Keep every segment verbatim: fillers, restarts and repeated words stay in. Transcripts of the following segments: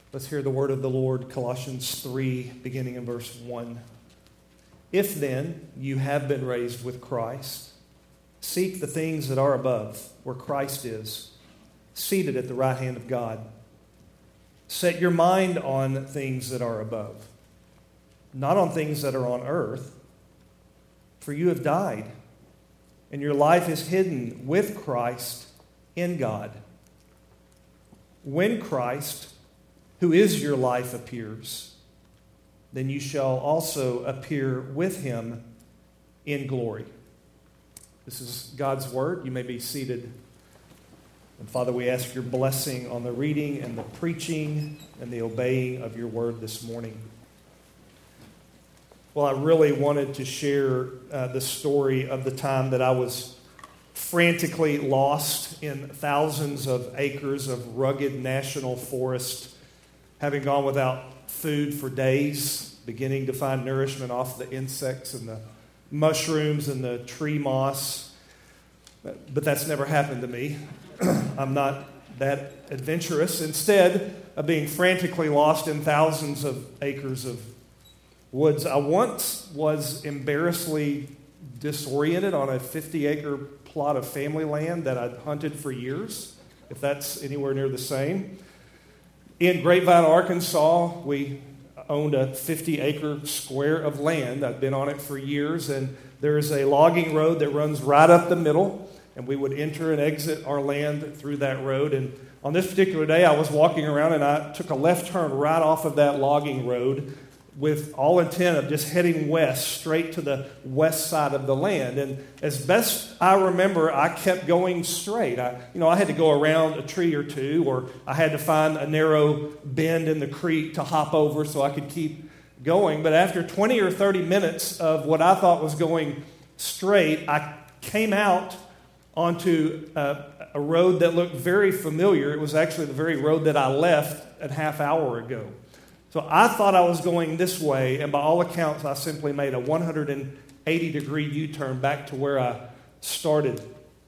Let's hear the word of the Lord, Colossians three, beginning in verse one. If then you have been raised with Christ, seek the things that are above, where Christ is, seated at the right hand of God. Set your mind on things that are above, not on things that are on earth, for you have died, and your life is hidden with Christ in God. When Christ, who is your life, appears, then you shall also appear with him in glory. This is God's word. You may be seated. And Father, we ask your blessing on the reading and the preaching and the obeying of your word this morning. Well, I really wanted to share uh, the story of the time that I was frantically lost in thousands of acres of rugged national forest, having gone without food for days, beginning to find nourishment off the insects and the mushrooms and the tree moss. But that's never happened to me. I'm not that adventurous. Instead of being frantically lost in thousands of acres of woods, I once was embarrassingly disoriented on a fifty-acre plot of family land that I'd hunted for years, if that's anywhere near the same. In Grapevine, Arkansas, we owned a fifty-acre square of land. I'd been on it for years, and there's a logging road that runs right up the middle, and we would enter and exit our land through that road. And on this particular day, I was walking around, and I took a left turn right off of that logging road with all intent of just heading west, straight to the west side of the land. And as best I remember, I kept going straight. I, you know, I had to go around a tree or two, or I had to find a narrow bend in the creek to hop over so I could keep going. But after twenty or thirty minutes of what I thought was going straight, I came out onto a, a road that looked very familiar. It was actually the very road that I left a half hour ago. So I thought I was going this way, and by all accounts, I simply made a one hundred eighty degree U-turn back to where I started.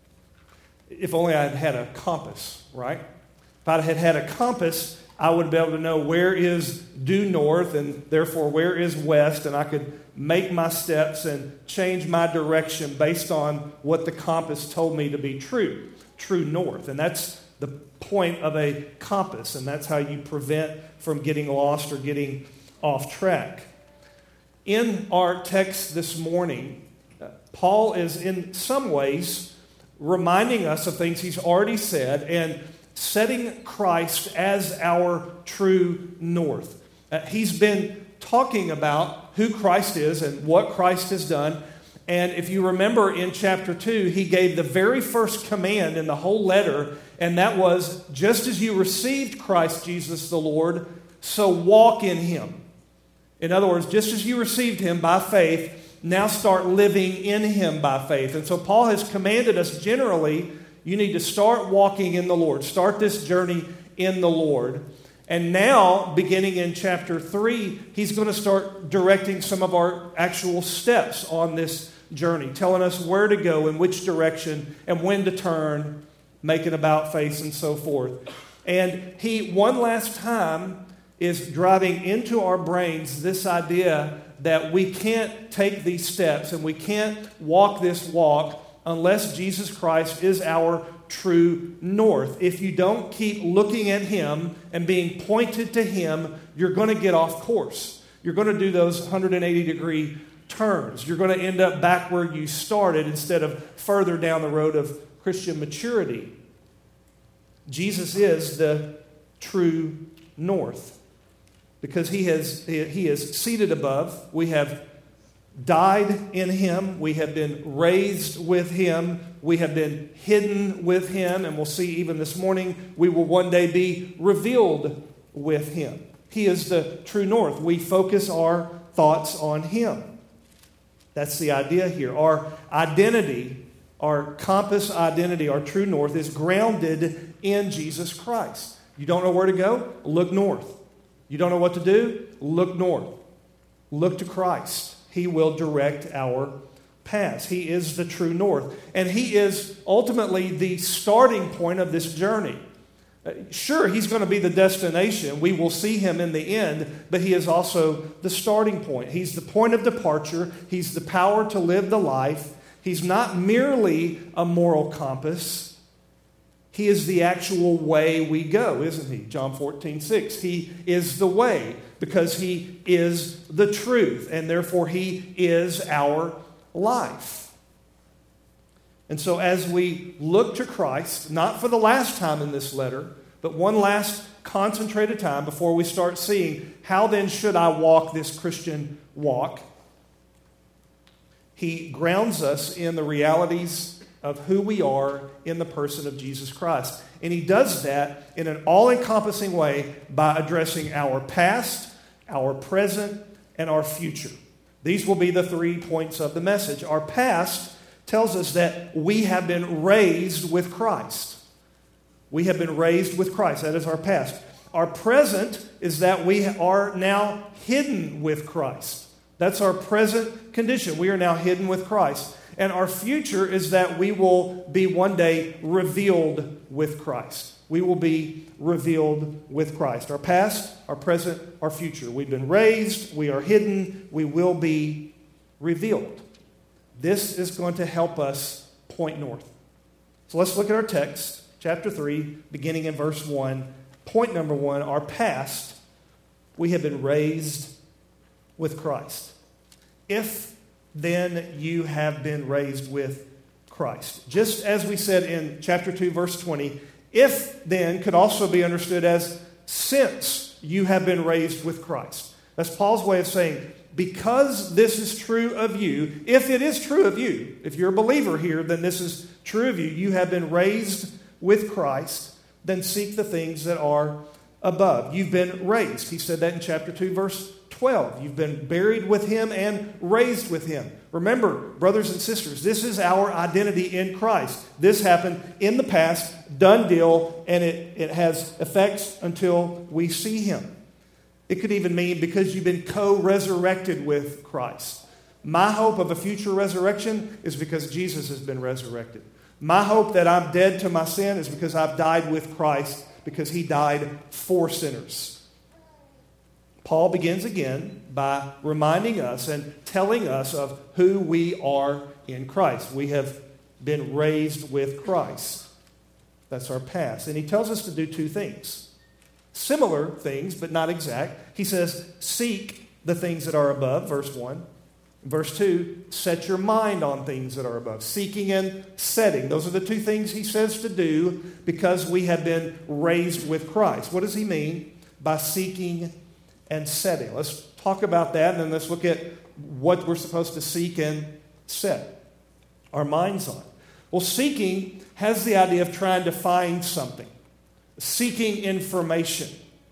If only I had had a compass, right? If I had had a compass, I would be able to know where is due north, and therefore where is west, and I could make my steps and change my direction based on what the compass told me to be true, true north. And that's the point of a compass, and that's how you prevent from getting lost or getting off track. In our text this morning, uh, Paul is in some ways reminding us of things he's already said and setting Christ as our true north. Uh, he's been talking about who Christ is and what Christ has done. And if you remember in chapter two, he gave the very first command in the whole letter, and that was, just as you received Christ Jesus the Lord, so walk in him. In other words, just as you received him by faith, now start living in him by faith. And so Paul has commanded us generally, you need to start walking in the Lord. Start this journey in the Lord. And now, beginning in chapter three, he's going to start directing some of our actual steps on this journey, telling us where to go, in which direction, and when to turn, make an about face, and so forth. And he, one last time, is driving into our brains this idea that we can't take these steps and we can't walk this walk unless Jesus Christ is our true north. If you don't keep looking at him and being pointed to him, you're going to get off course. You're going to do those one hundred eighty degree turns. You're going to end up back where you started instead of further down the road of Christian maturity. Jesus is the true north because he has he is seated above. We have died in him. We have been raised with him. We have been hidden with him. And we'll see even this morning, we will one day be revealed with him. He is the true north. We focus our thoughts on him. That's the idea here. Our identity, our compass identity, our true north is grounded in Jesus Christ. You don't know where to go? Look north. You don't know what to do? Look north. Look to Christ. He will direct our paths. He is the true north. And he is ultimately the starting point of this journey. Uh, sure, he's going to be the destination. We will see him in the end, but he is also the starting point. He's the point of departure. He's the power to live the life. He's not merely a moral compass. He is the actual way we go, isn't he? John fourteen six. He is the way because he is the truth, and therefore he is our life. And so as we look to Christ, not for the last time in this letter, but one last concentrated time before we start seeing how then should I walk this Christian walk, he grounds us in the realities of who we are in the person of Jesus Christ. And he does that in an all-encompassing way by addressing our past, our present, and our future. These will be the three points of the message. Our past tells us that we have been raised with Christ. We have been raised with Christ. That is our past. Our present is that we are now hidden with Christ. That's our present condition. We are now hidden with Christ. And our future is that we will be one day revealed with Christ. We will be revealed with Christ. Our past, our present, our future. We've been raised, we are hidden, we will be revealed. This is going to help us point north. So let's look at our text, chapter three, beginning in verse one. Point number one, our past, we have been raised with Christ. If then you have been raised with Christ. Just as we said in chapter two, verse twenty, if then could also be understood as since you have been raised with Christ. That's Paul's way of saying, because this is true of you, if it is true of you, if you're a believer here, then this is true of you. You have been raised with Christ, then seek the things that are above. You've been raised. He said that in chapter two, verse twelve. You've been buried with him and raised with him. Remember, brothers and sisters, this is our identity in Christ. This happened in the past, done deal, and it, it has effects until we see him. It could even mean because you've been co-resurrected with Christ. My hope of a future resurrection is because Jesus has been resurrected. My hope that I'm dead to my sin is because I've died with Christ, because he died for sinners. Paul begins again by reminding us and telling us of who we are in Christ. We have been raised with Christ. That's our past. And he tells us to do two things. Similar things, but not exact. He says, seek the things that are above, verse one. Verse two, set your mind on things that are above. Seeking and setting. Those are the two things he says to do because we have been raised with Christ. What does he mean by seeking and setting? Let's talk about that, and then let's look at what we're supposed to seek and set our minds on. Well, seeking has the idea of trying to find something. Seeking information.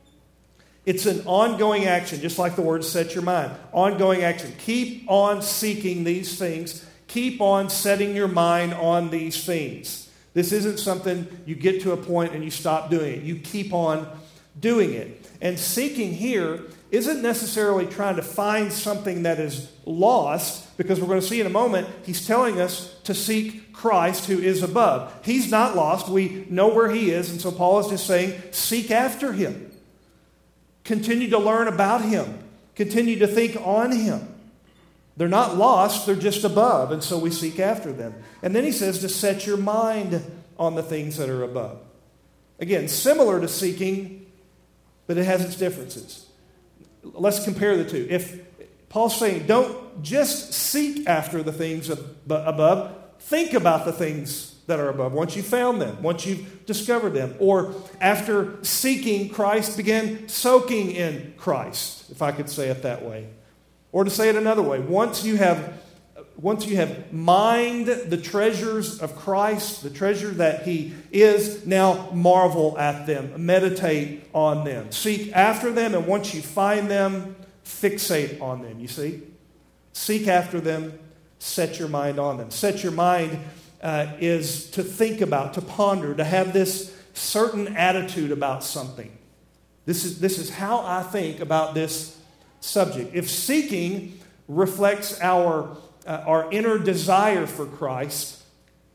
It's an ongoing action, just like the word set your mind. Ongoing action. Keep on seeking these things. Keep on setting your mind on these things. This isn't something you get to a point and you stop doing it. You keep on doing it. And seeking here isn't necessarily trying to find something that is lost, because we're going to see in a moment, he's telling us to seek Christ who is above. He's not lost. We know where he is, and so Paul is just saying, seek after him. Continue to learn about him. Continue to think on him. They're not lost, they're just above, and so we seek after them. And then he says to set your mind on the things that are above. Again, similar to seeking, but it has its differences. Let's compare the two. If Paul's saying, don't just seek after the things above, think about the things that are above. Once you've found them, once you've discovered them, or after seeking Christ, begin soaking in Christ, if I could say it that way. Or to say it another way, once you have Once you have mined the treasures of Christ, the treasure that he is, now marvel at them. Meditate on them. Seek after them, and once you find them, fixate on them. You see? Seek after them, set your mind on them. Set your mind uh, is to think about, to ponder, to have this certain attitude about something. This is, this is how I think about this subject. If seeking reflects our Uh, our inner desire for Christ,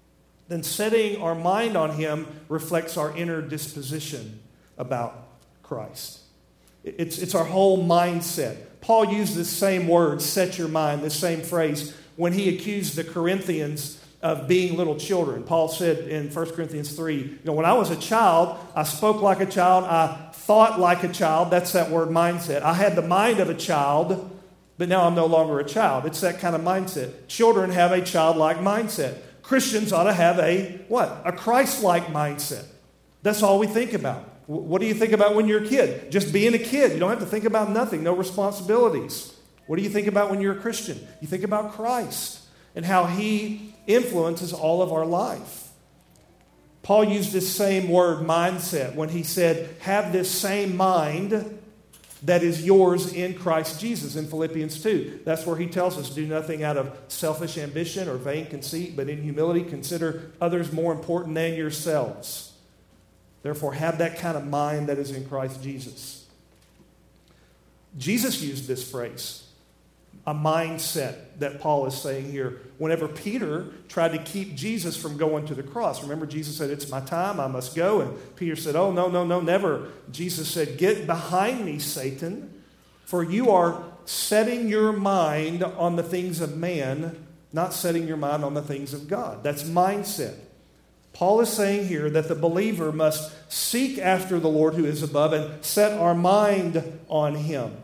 then setting our mind on him reflects our inner disposition about Christ. It's, it's our whole mindset. Paul used this same word, set your mind, this same phrase, when he accused the Corinthians of being little children. Paul said in First Corinthians three, you know, when I was a child, I spoke like a child, I thought like a child. That's that word mindset. I had the mind of a child, but now I'm no longer a child. It's that kind of mindset. Children have a childlike mindset. Christians ought to have a, what? A Christ-like mindset. That's all we think about. What do you think about when you're a kid? Just being a kid. You don't have to think about nothing, no responsibilities. What do you think about when you're a Christian? You think about Christ and how he influences all of our life. Paul used this same word, mindset, when he said, have this same mind that is yours in Christ Jesus in Philippians two. That's where he tells us, do nothing out of selfish ambition or vain conceit, but in humility consider others more important than yourselves. Therefore, have that kind of mind that is in Christ Jesus. Jesus used this phrase, a mindset that Paul is saying here. Whenever Peter tried to keep Jesus from going to the cross, remember Jesus said, it's my time, I must go. And Peter said, oh, no, no, no, never. Jesus said, get behind me, Satan, for you are setting your mind on the things of man, not setting your mind on the things of God. That's mindset. Paul is saying here that the believer must seek after the Lord who is above and set our mind on him.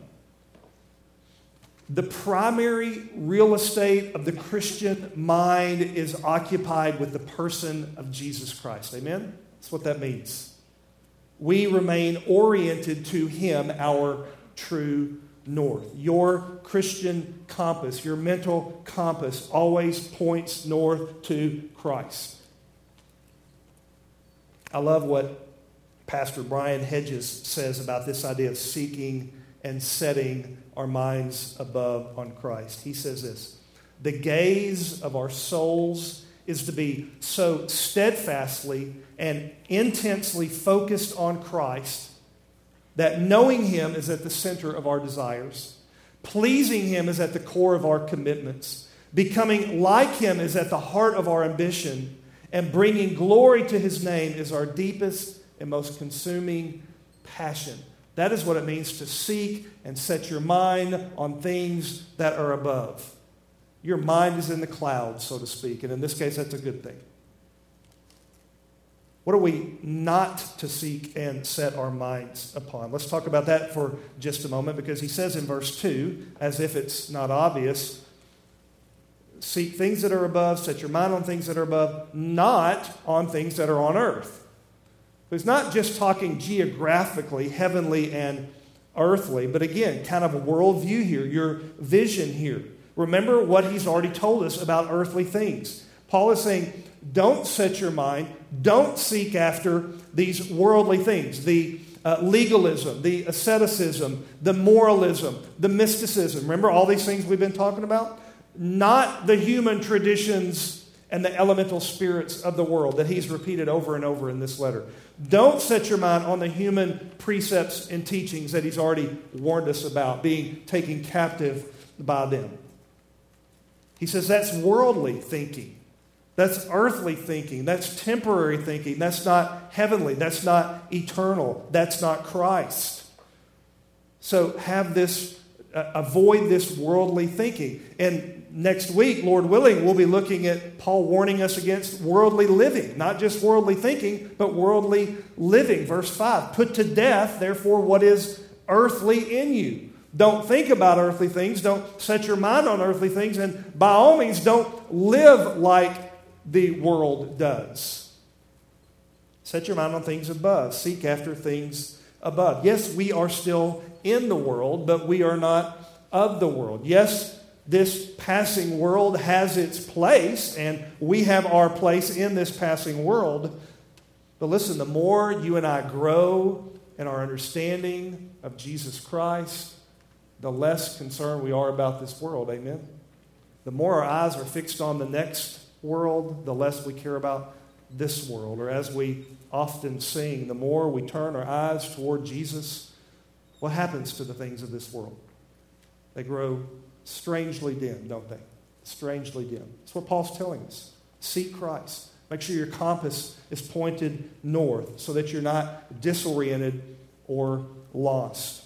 The primary real estate of the Christian mind is occupied with the person of Jesus Christ. Amen? That's what that means. We remain oriented to him, our true north. Your Christian compass, your mental compass, always points north to Christ. I love what Pastor Brian Hedges says about this idea of seeking and setting our minds above on Christ. He says this, the gaze of our souls is to be so steadfastly and intensely focused on Christ that knowing him is at the center of our desires, pleasing him is at the core of our commitments, becoming like him is at the heart of our ambition, and bringing glory to his name is our deepest and most consuming passion. That is what it means to seek and set your mind on things that are above. Your mind is in the clouds, so to speak, and in this case, that's a good thing. What are we not to seek and set our minds upon? Let's talk about that for just a moment, because he says in verse two, as if it's not obvious, seek things that are above, set your mind on things that are above, not on things that are on earth. He's not just talking geographically, heavenly and earthly, but again, kind of a worldview here, your vision here. Remember what he's already told us about earthly things. Paul is saying, don't set your mind, don't seek after these worldly things, the uh, legalism, the asceticism, the moralism, the mysticism. Remember all these things we've been talking about? Not the human traditions and the elemental spirits of the world that he's repeated over and over in this letter. Don't set your mind on the human precepts and teachings that he's already warned us about, being taken captive by them. He says that's worldly thinking. That's earthly thinking. That's temporary thinking. That's not heavenly. That's not eternal. That's not Christ. So have this, uh, avoid this worldly thinking. And next week, Lord willing, we'll be looking at Paul warning us against worldly living. Not just worldly thinking, but worldly living. Verse five, put to death, therefore, what is earthly in you. Don't think about earthly things. Don't set your mind on earthly things. And by all means, don't live like the world does. Set your mind on things above. Seek after things above. Yes, we are still in the world, but we are not of the world. Yes, this passing world has its place, and we have our place in this passing world. But listen, the more you and I grow in our understanding of Jesus Christ, the less concerned we are about this world. Amen? The more our eyes are fixed on the next world, the less we care about this world. Or as we often sing, the more we turn our eyes toward Jesus, what happens to the things of this world? They grow strangely dim, don't they? Strangely dim. That's what Paul's telling us. Seek Christ. Make sure your compass is pointed north so that you're not disoriented or lost.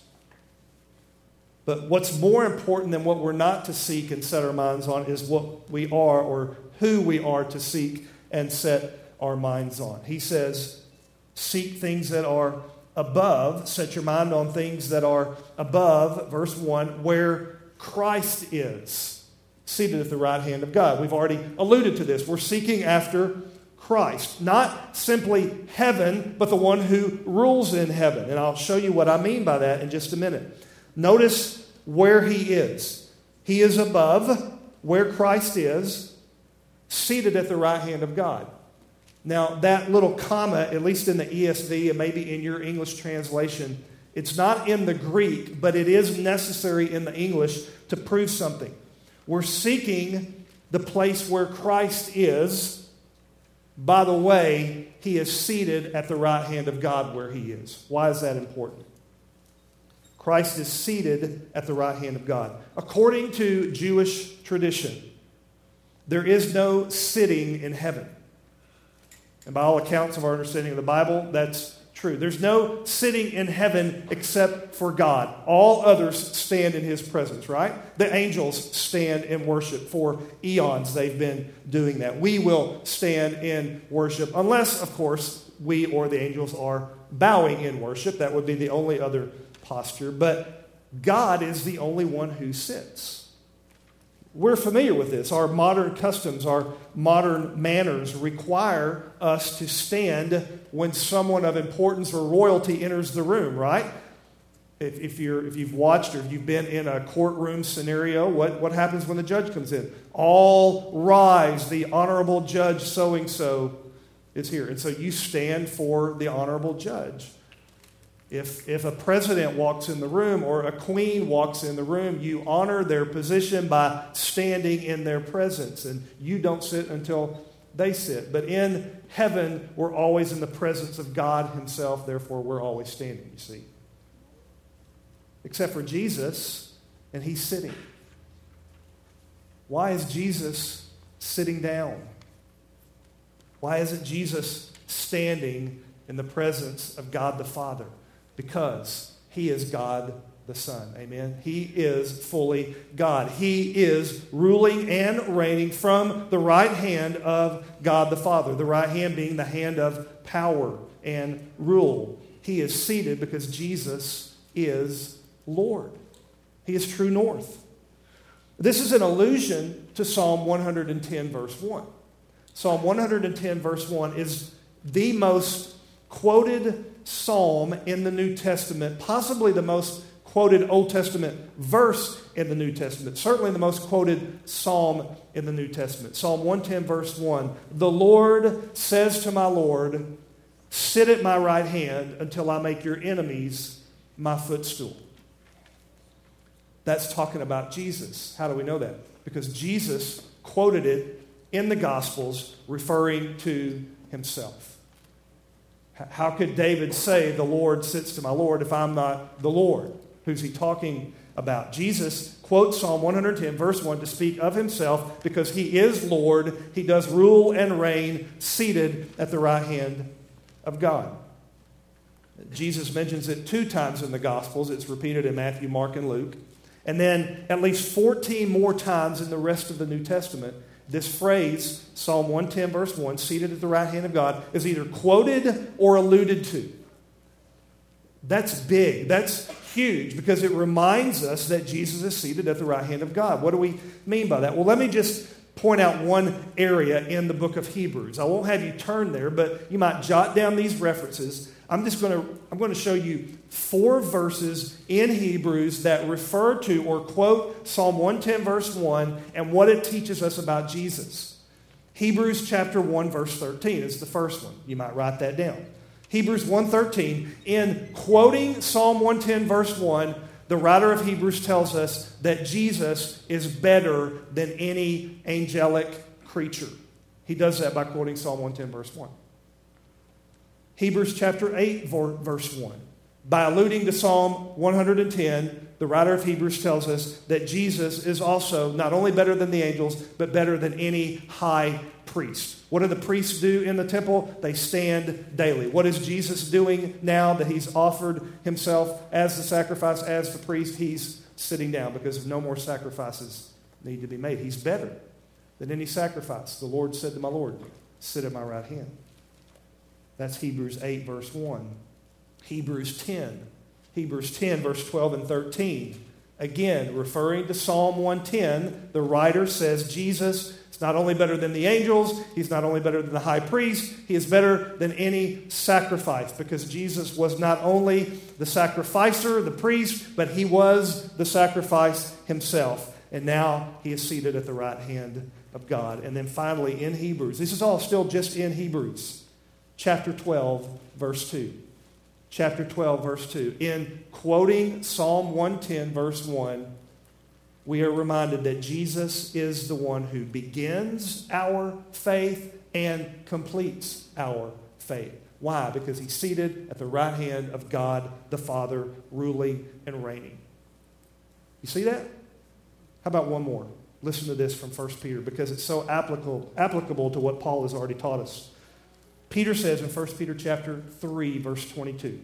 But what's more important than what we're not to seek and set our minds on is what we are, or who we are to seek and set our minds on. He says, seek things that are above, set your mind on things that are above, verse one, where Christ is, seated at the right hand of God. We've already alluded to this. We're seeking after Christ, not simply heaven, but the one who rules in heaven. And I'll show you what I mean by that in just a minute. Notice where he is. He is above, where Christ is, seated at the right hand of God. Now, that little comma, at least in the E S V and maybe in your English translation, it's not in the Greek, but it is necessary in the English to prove something. We're seeking the place where Christ is. By the way, he is seated at the right hand of God where he is. Why is that important? Christ is seated at the right hand of God. According to Jewish tradition, there is no sitting in heaven. And by all accounts of our understanding of the Bible, that's true. There's no sitting in heaven except for God. All others stand in his presence, right? The angels stand in worship. For eons they've been doing that. We will stand in worship, unless, of course, we or the angels are bowing in worship. That would be the only other posture. But God is the only one who sits. We're familiar with this. Our modern customs, our modern manners require us to stand when someone of importance or royalty enters the room, right? If, if, you're, if you've watched or if you've been in a courtroom scenario, what, what happens when the judge comes in? All rise, the honorable judge so-and-so is here. And so you stand for the honorable judge. If, if a president walks in the room or a queen walks in the room, you honor their position by standing in their presence, and you don't sit until they sit. But in heaven, we're always in the presence of God himself, therefore we're always standing, you see. Except for Jesus, and he's sitting. Why is Jesus sitting down? Why isn't Jesus standing in the presence of God the Father? Because he is God the Son. Amen. He is fully God. He is ruling and reigning from the right hand of God the Father. The right hand being the hand of power and rule. He is seated because Jesus is Lord. He is true north. This is an allusion to Psalm one hundred ten, verse one. Psalm one hundred ten, verse one is the most quoted psalm in the New Testament, possibly the most quoted Old Testament verse in the New Testament, certainly the most quoted psalm in the New Testament. Psalm one ten, verse one, the Lord says to my Lord, sit at my right hand until I make your enemies my footstool. That's talking about Jesus. How do we know that? Because Jesus quoted it in the Gospels referring to himself. How could David say, the Lord sits to my Lord, if I'm not the Lord? Who's he talking about? Jesus quotes Psalm one hundred ten, verse one, to speak of himself because he is Lord. He does rule and reign seated at the right hand of God. Jesus mentions it two times in the Gospels. It's repeated in Matthew, Mark, and Luke. And then at least fourteen more times in the rest of the New Testament, this phrase, Psalm one ten, verse one, seated at the right hand of God, is either quoted or alluded to. That's big. That's huge because it reminds us that Jesus is seated at the right hand of God. What do we mean by that? Well, let me just point out one area in the book of Hebrews. I won't have you turn there, but you might jot down these references. I'm just going to I'm going to show you four verses in Hebrews that refer to or quote Psalm one ten, verse one, and what it teaches us about Jesus. Hebrews chapter one, verse thirteen is the first one. You might write that down. Hebrews one thirteen, in quoting Psalm one ten, verse one, the writer of Hebrews tells us that Jesus is better than any angelic creature. He does that by quoting Psalm one ten, verse one. Hebrews chapter eight, verse one. By alluding to Psalm one hundred ten, the writer of Hebrews tells us that Jesus is also not only better than the angels, but better than any high priest. What do the priests do in the temple? They stand daily. What is Jesus doing now that he's offered himself as the sacrifice, as the priest? He's sitting down because no more sacrifices need to be made. He's better than any sacrifice. The Lord said to my Lord, sit at my right hand. That's Hebrews eight, verse one. Hebrews ten. Hebrews ten, verse twelve and thirteen. Again, referring to Psalm one ten, the writer says Jesus is not only better than the angels, he's not only better than the high priest, he is better than any sacrifice, because Jesus was not only the sacrificer, the priest, but he was the sacrifice himself. And now he is seated at the right hand of God. And then finally in Hebrews, this is all still just in Hebrews, chapter twelve, verse two. Chapter twelve, verse two. In quoting Psalm one ten, verse one, we are reminded that Jesus is the one who begins our faith and completes our faith. Why? Because he's seated at the right hand of God the Father, ruling and reigning. You see that? How about one more? Listen to this from First Peter, because it's so applicable, applicable to what Paul has already taught us. Peter says in First Peter chapter three, verse twenty-two,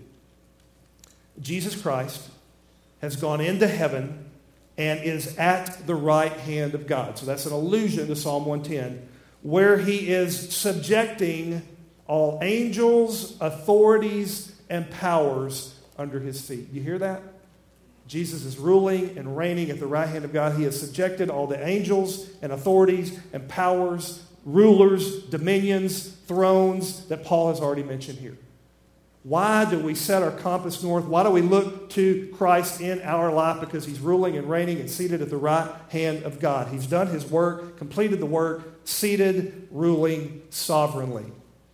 Jesus Christ has gone into heaven and is at the right hand of God. So that's an allusion to Psalm one ten, where he is subjecting all angels, authorities, and powers under his feet. You hear that? Jesus is ruling and reigning at the right hand of God. He has subjected all the angels and authorities and powers, rulers, dominions, thrones that Paul has already mentioned here. Why do we set our compass north? Why do we look to Christ in our life? Because he's ruling and reigning and seated at the right hand of God. He's done his work, completed the work, seated, ruling sovereignly.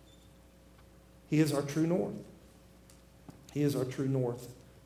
He is our true north. He is our true north.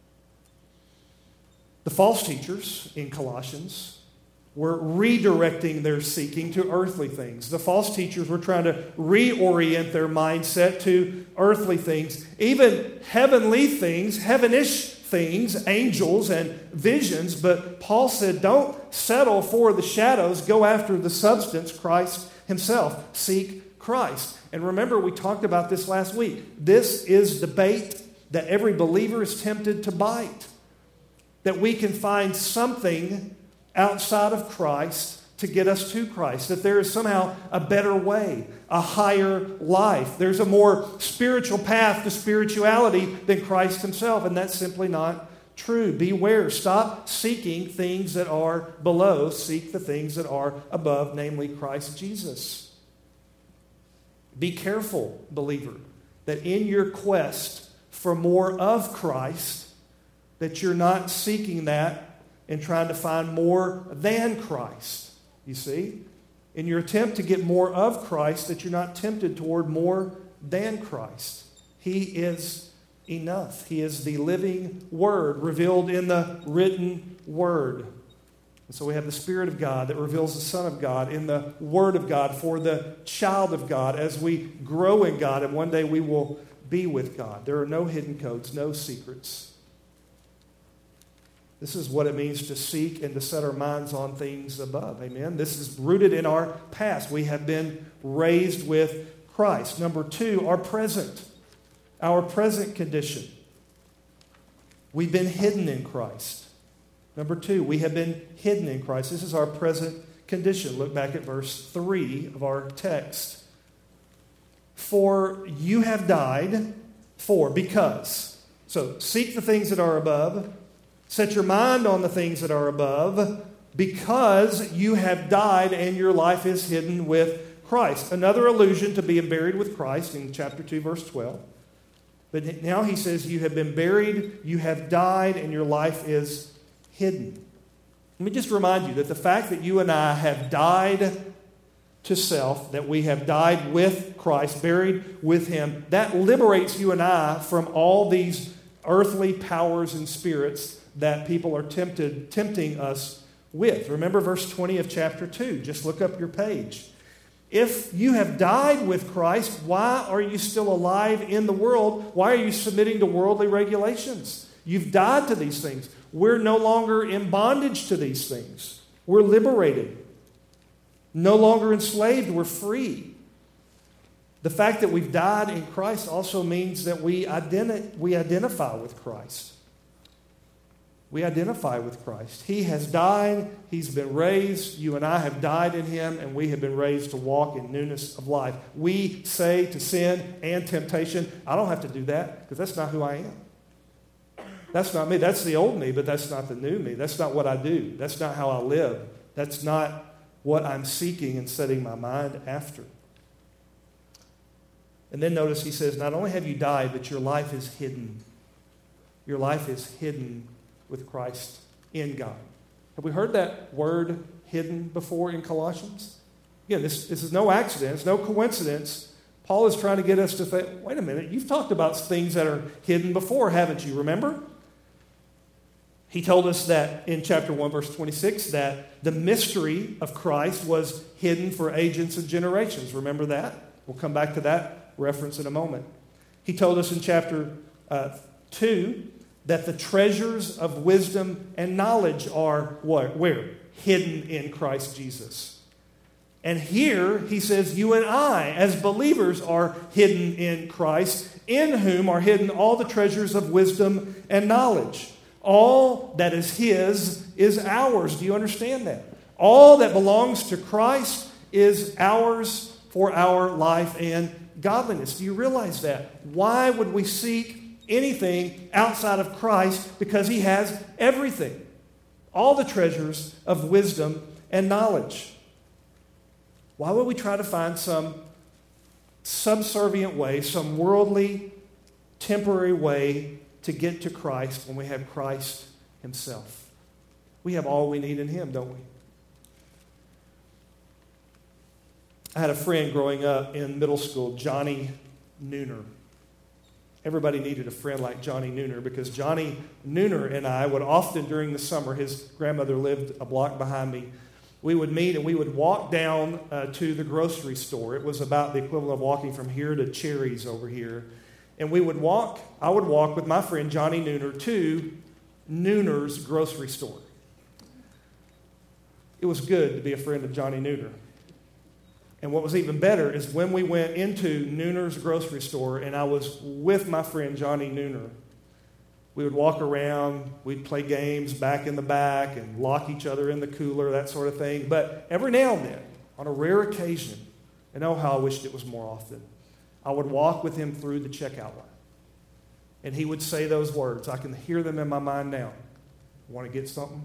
The false teachers in Colossians were redirecting their seeking to earthly things. The false teachers were trying to reorient their mindset to earthly things, even heavenly things, heavenish things, angels and visions. But Paul said, don't settle for the shadows. Go after the substance, Christ himself. Seek Christ. And remember, we talked about this last week. This is the bait that every believer is tempted to bite. That we can find something outside of Christ to get us to Christ. That there is somehow a better way, a higher life. There's a more spiritual path to spirituality than Christ himself. And that's simply not true. Beware. Stop seeking things that are below. Seek the things that are above, namely Christ Jesus. Be careful, believer, that in your quest for more of Christ, that you're not seeking that and trying to find more than Christ. You see? In your attempt to get more of Christ, that you're not tempted toward more than Christ. He is enough. He is the living Word revealed in the written Word. And so we have the Spirit of God that reveals the Son of God in the Word of God for the child of God as we grow in God, and one day we will be with God. There are no hidden codes, no secrets. This is what it means to seek and to set our minds on things above. Amen. This is rooted in our past. We have been raised with Christ. Number two, our present. Our present condition. We've been hidden in Christ. Number two, we have been hidden in Christ. This is our present condition. Look back at verse three of our text. For you have died for, because. So seek the things that are above. Set your mind on the things that are above, because you have died and your life is hidden with Christ. Another allusion to being buried with Christ in chapter two, verse twelve. But now he says you have been buried, you have died, and your life is hidden. Let me just remind you that the fact that you and I have died to self, that we have died with Christ, buried with him, that liberates you and I from all these earthly powers and spirits that people are tempted, tempting us with. Remember verse twenty of chapter two. Just look up your page. If you have died with Christ, why are you still alive in the world? Why are you submitting to worldly regulations? You've died to these things. We're no longer in bondage to these things. We're liberated. No longer enslaved. We're free. The fact that we've died in Christ also means that we, identi- we identify with Christ. We identify with Christ. He has died. He's been raised. You and I have died in him, and we have been raised to walk in newness of life. We say to sin and temptation, I don't have to do that because that's not who I am. That's not me. That's the old me, but that's not the new me. That's not what I do. That's not how I live. That's not what I'm seeking and setting my mind after. And then notice he says, not only have you died, but your life is hidden. Your life is hidden with Christ in God. Have we heard that word hidden before in Colossians? Again, this, this is no accident. It's no coincidence. Paul is trying to get us to think, wait a minute, you've talked about things that are hidden before, haven't you? Remember? He told us that in chapter one, verse twenty-six, that the mystery of Christ was hidden for ages and generations. Remember that? We'll come back to that reference in a moment. He told us in chapter uh, two that the treasures of wisdom and knowledge are what? Where? Hidden in Christ Jesus. And here he says, you and I, as believers, are hidden in Christ, in whom are hidden all the treasures of wisdom and knowledge. All that is his is ours. Do you understand that? All that belongs to Christ is ours for our life and godliness. Do you realize that? Why would we seek anything outside of Christ? Because he has everything. All the treasures of wisdom and knowledge. Why would we try to find some subservient way, some worldly, temporary way to get to Christ when we have Christ himself? We have all we need in him, don't we? I had a friend growing up in middle school, Johnny Nooner. Everybody needed a friend like Johnny Nooner because Johnny Nooner and I would often during the summer, his grandmother lived a block behind me, we would meet and we would walk down uh, to the grocery store. It was about the equivalent of walking from here to Cherry's over here. And we would walk, I would walk with my friend Johnny Nooner to Nooner's grocery store. It was good to be a friend of Johnny Nooner. And what was even better is when we went into Nooner's grocery store and I was with my friend Johnny Nooner, we would walk around, we'd play games back in the back and lock each other in the cooler, that sort of thing. But every now and then, on a rare occasion, and oh how I wished it was more often, I would walk with him through the checkout line. And he would say those words. I can hear them in my mind now. Want to get something?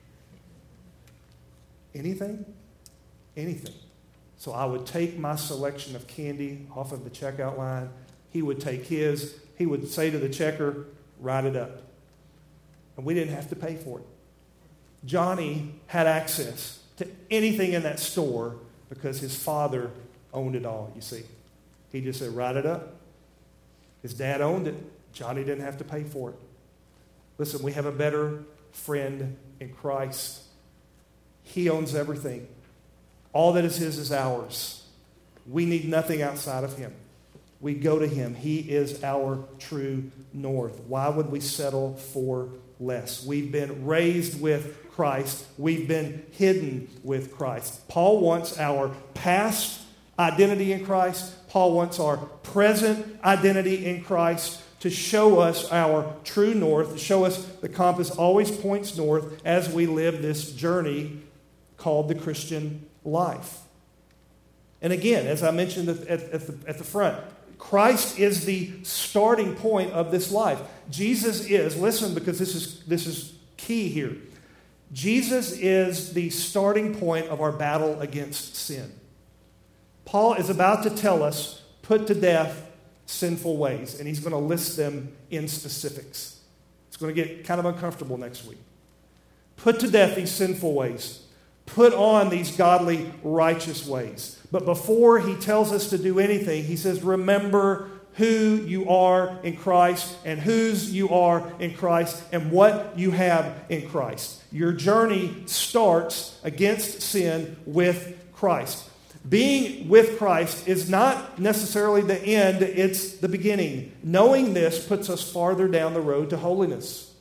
Anything? Anything. So I would take my selection of candy off of the checkout line. He would take his. He would say to the checker, write it up. And we didn't have to pay for it. Johnny had access to anything in that store because his father owned it all, you see. He just said, write it up. His dad owned it. Johnny didn't have to pay for it. Listen, we have a better friend in Christ. He owns everything. All that is his is ours. We need nothing outside of him. We go to him. He is our true north. Why would we settle for less? We've been raised with Christ. We've been hidden with Christ. Paul wants our past identity in Christ. Paul wants our present identity in Christ to show us our true north, to show us the compass always points north as we live this journey called the Christian life. And again, as I mentioned at, at, at, the, at the front, Christ is the starting point of this life. Jesus is, listen, because this is, this is key here. Jesus is the starting point of our battle against sin. Paul is about to tell us, put to death sinful ways, and he's going to list them in specifics. It's going to get kind of uncomfortable next week. Put to death these sinful ways. Put on these godly, righteous ways. But before he tells us to do anything, he says, remember who you are in Christ and whose you are in Christ and what you have in Christ. Your journey starts against sin with Christ. Being with Christ is not necessarily the end, it's the beginning. Knowing this puts us farther down the road to holiness.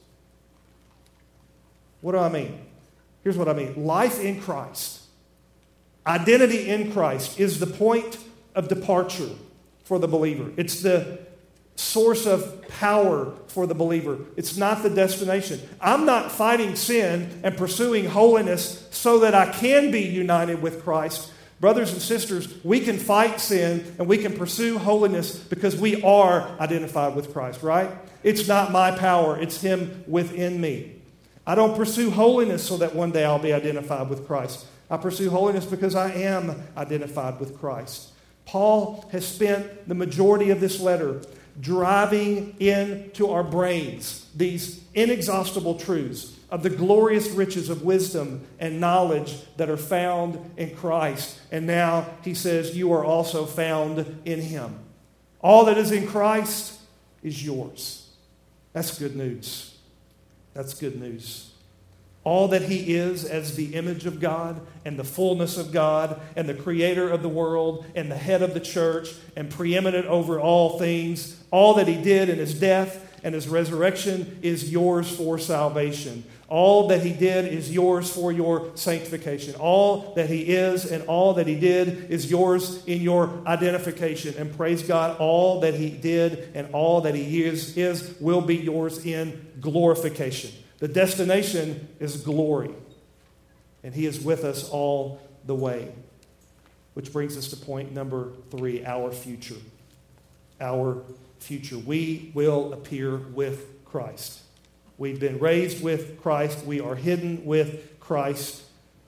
What do I mean? Here's what I mean. Life in Christ, identity in Christ is the point of departure. for the believer. It's the source of power for the believer. It's not the destination. I'm not fighting sin and pursuing holiness so that I can be united with Christ. Brothers and sisters, we can fight sin and we can pursue holiness because we are identified with Christ, right? It's not my power, it's Him within me. I don't pursue holiness so that one day I'll be identified with Christ. I pursue holiness because I am identified with Christ. Paul has spent the majority of this letter driving into our brains these inexhaustible truths of the glorious riches of wisdom and knowledge that are found in Christ. And now he says, you are also found in Him. All that is in Christ is yours. That's good news. That's good news. All that He is as the image of God and the fullness of God and the creator of the world and the head of the church and preeminent over all things, all that He did in His death and His resurrection is yours for salvation. All that He did is yours for your sanctification. All that He is and all that He did is yours in your identification. And praise God, all that He did and all that He is, is will be yours in glorification. The destination is glory. And He is with us all the way. Which brings us to point number three, our future. Our future. We will appear with Christ. We've been raised with Christ. We are hidden with Christ.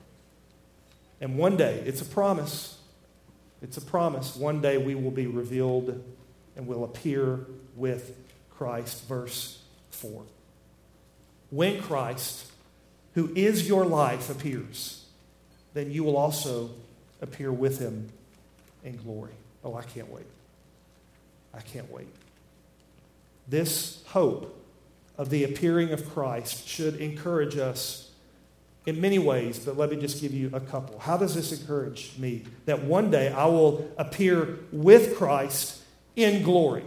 And one day, it's a promise. It's a promise. One day we will be revealed and will appear with Christ. Verse four. When Christ, who is your life, appears, then you will also appear with Him in glory. Oh, I can't wait. I can't wait. This hope of the appearing of Christ should encourage us in many ways, but let me just give you a couple. How does this encourage me? That one day I will appear with Christ in glory.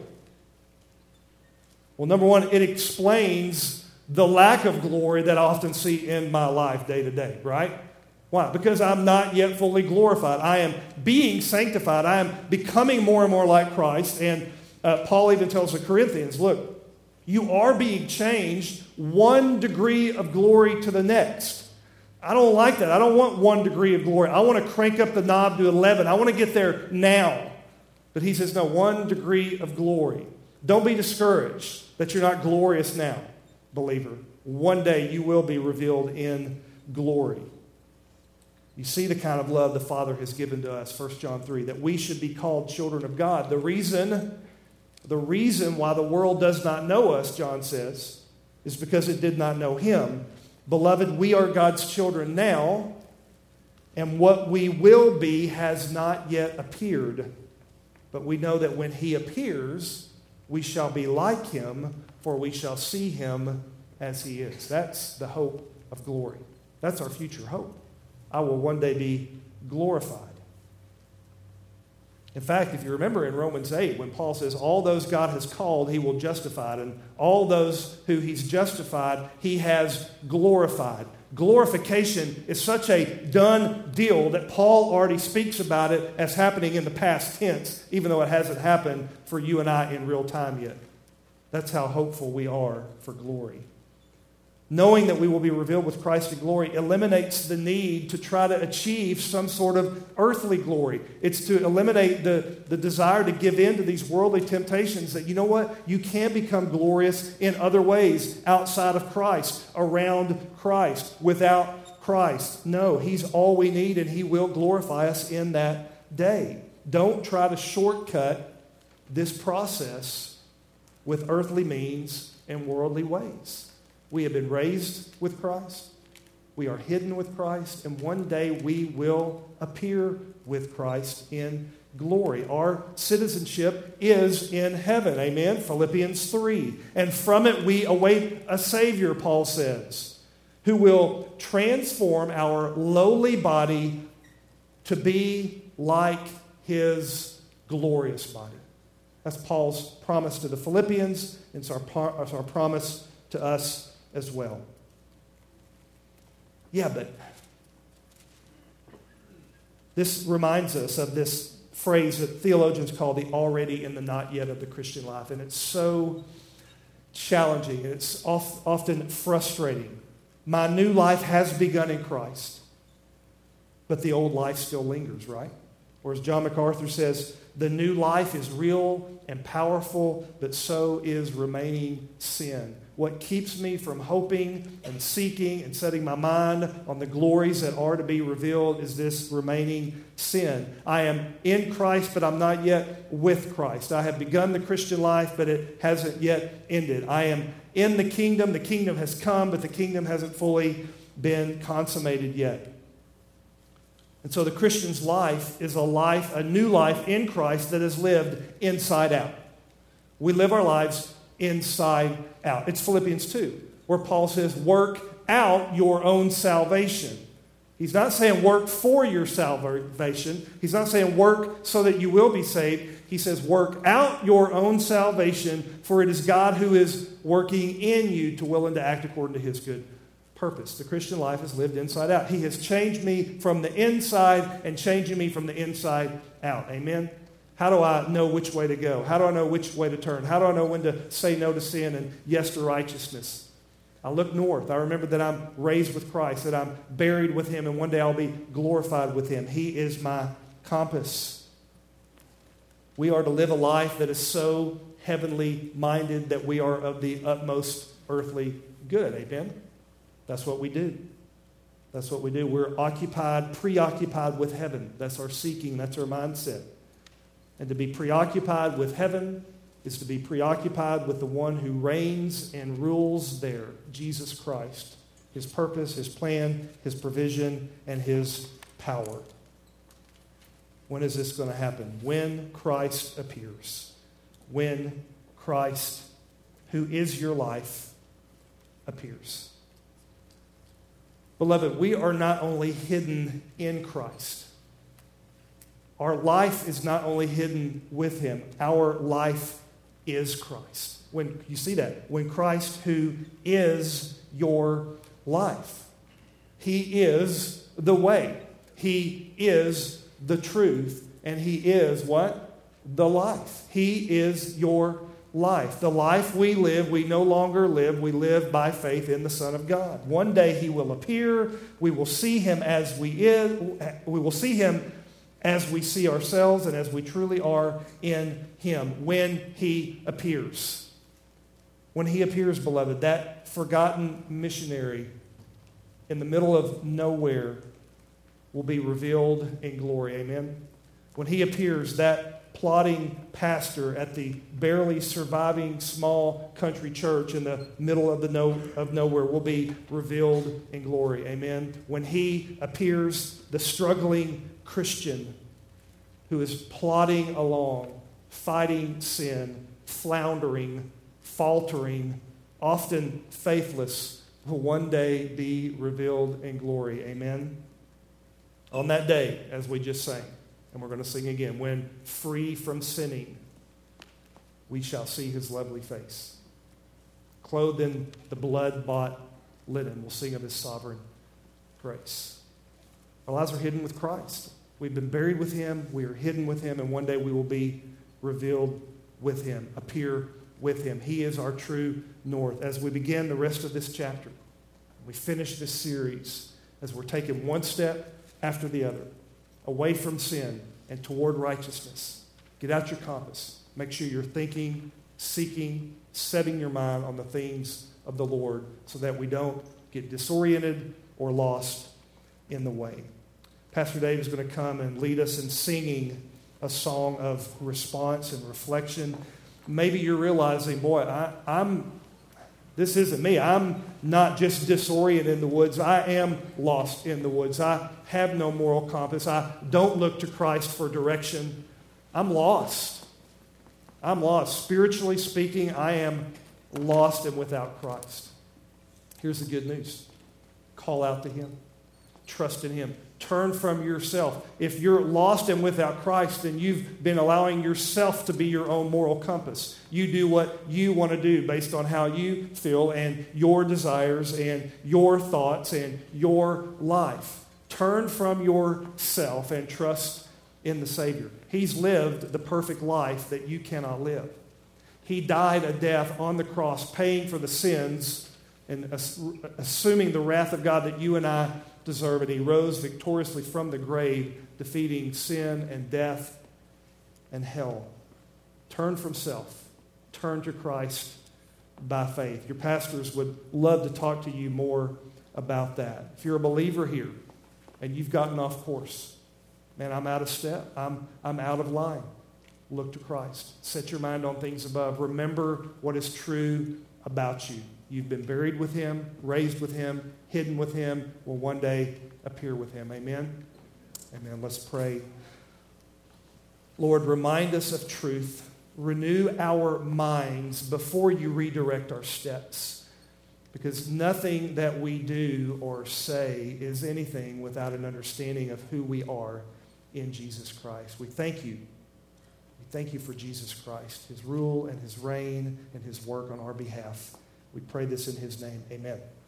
Well, number one, it explains the lack of glory that I often see in my life day to day, right? Why? Because I'm not yet fully glorified. I am being sanctified. I am becoming more and more like Christ. And uh, Paul even tells the Corinthians, look, you are being changed one degree of glory to the next. I don't like that. I don't want one degree of glory. I want to crank up the knob to eleven. I want to get there now. But he says, no, one degree of glory. Don't be discouraged that you're not glorious now, believer. One day you will be revealed in glory. You see the kind of love the Father has given to us, First John three, that we should be called children of God. The reason, the reason why the world does not know us, John says, is because it did not know Him. Beloved, we are God's children now, and what we will be has not yet appeared. But we know that when He appears, we shall be like Him, for we shall see Him as He is. That's the hope of glory. That's our future hope. I will one day be glorified. In fact, if you remember in Romans eight, when Paul says, all those God has called, He will justify, and all those who He's justified, He has glorified. Glorification is such a done deal that Paul already speaks about it as happening in the past tense, even though it hasn't happened for you and I in real time yet. That's how hopeful we are for glory. Knowing that we will be revealed with Christ in glory eliminates the need to try to achieve some sort of earthly glory. It's to eliminate the, the desire to give in to these worldly temptations that, you know what, you can become glorious in other ways outside of Christ, around Christ, without Christ. No, He's all we need, and He will glorify us in that day. Don't try to shortcut this process with earthly means and worldly ways. We have been raised with Christ. We are hidden with Christ. And one day we will appear with Christ in glory. Our citizenship is in heaven. Amen? Philippians three. And from it we await a Savior, Paul says, who will transform our lowly body to be like His glorious body. That's Paul's promise to the Philippians. It's our, par- it's our promise to us as well. Yeah, but this reminds us of this phrase that theologians call the already and the not yet of the Christian life. And it's so challenging, and it's oft, often frustrating. My new life has begun in Christ, but the old life still lingers, right? Or as John MacArthur says, the new life is real and powerful, but so is remaining sin. What keeps me from hoping and seeking and setting my mind on the glories that are to be revealed is this remaining sin. I am in Christ, but I'm not yet with Christ. I have begun the Christian life, but it hasn't yet ended. I am in the kingdom. The kingdom has come, but the kingdom hasn't fully been consummated yet. And so the Christian's life is a life, a new life in Christ that is lived inside out. We live our lives inside out. It's Philippians two, where Paul says, work out your own salvation. He's not saying work for your salvation. He's not saying work so that you will be saved. He says work out your own salvation, for it is God who is working in you to will and to act according to his good purpose. The Christian life is lived inside out. He has changed me from the inside and changing me from the inside out. Amen? How do I know which way to go? How do I know which way to turn? How do I know when to say no to sin and yes to righteousness? I look north. I remember that I'm raised with Christ, that I'm buried with him, and one day I'll be glorified with him. He is my compass. We are to live a life that is so heavenly minded that we are of the utmost earthly good. Amen? That's what we do. That's what we do. We're occupied, preoccupied with heaven. That's our seeking. That's our mindset. And to be preoccupied with heaven is to be preoccupied with the one who reigns and rules there, Jesus Christ. His purpose, his plan, his provision, and his power. When is this going to happen? When Christ appears. When Christ, who is your life, appears. Beloved, we are not only hidden in Christ. Our life is not only hidden with him. Our life is Christ. When you see that, when Christ, who is your life, he is the way, he is the truth, and he is what? The life. He is your life. The life we live, we no longer live. We live by faith in the Son of God. One day he will appear. We will see him as we is. We will see him as we see ourselves and as we truly are in him when he appears. When he appears, beloved, that forgotten missionary in the middle of nowhere will be revealed in glory. Amen? When he appears, that plodding pastor at the barely surviving small country church in the middle of the no, of nowhere will be revealed in glory. Amen? When he appears, the struggling Christian who is plodding along, fighting sin, floundering, faltering, often faithless, will one day be revealed in glory. Amen? On that day, as we just sang, and we're going to sing again, when free from sinning, we shall see his lovely face. Clothed in the blood-bought linen, we'll sing of his sovereign grace. Our lives are hidden with Christ. We've been buried with him. We are hidden with him, and one day we will be revealed with him, appear with him. He is our true north. As we begin the rest of this chapter, we finish this series, as we're taking one step after the other, away from sin and toward righteousness. Get out your compass. Make sure you're thinking, seeking, setting your mind on the things of the Lord so that we don't get disoriented or lost in the way. Pastor Dave is going to come and lead us in singing a song of response and reflection. Maybe you're realizing, boy, I, I'm, this isn't me. I'm not just disoriented in the woods. I am lost in the woods. I have no moral compass. I don't look to Christ for direction. I'm lost. I'm lost. Spiritually speaking, I am lost and without Christ. Here's the good news. Call out to him. Trust in him. Turn from yourself. If you're lost and without Christ, then you've been allowing yourself to be your own moral compass. You do what you want to do based on how you feel and your desires and your thoughts and your life. Turn from yourself and trust in the Savior. He's lived the perfect life that you cannot live. He died a death on the cross, paying for the sins and assuming the wrath of God that you and I deserve. And he rose victoriously from the grave, defeating sin and death and hell. Turn from self. Turn to Christ by faith. Your pastors would love to talk to you more about that. If you're a believer here and you've gotten off course, man, I'm out of step. I'm, I'm out of line. Look to Christ. Set your mind on things above. Remember what is true about you. You've been buried with him, raised with him, hidden with him, will one day appear with him. Amen? Amen. Let's pray. Lord, remind us of truth. Renew our minds before you redirect our steps. Because nothing that we do or say is anything without an understanding of who we are in Jesus Christ. We thank you. We thank you for Jesus Christ, his rule and his reign and his work on our behalf. We pray this in his name. Amen.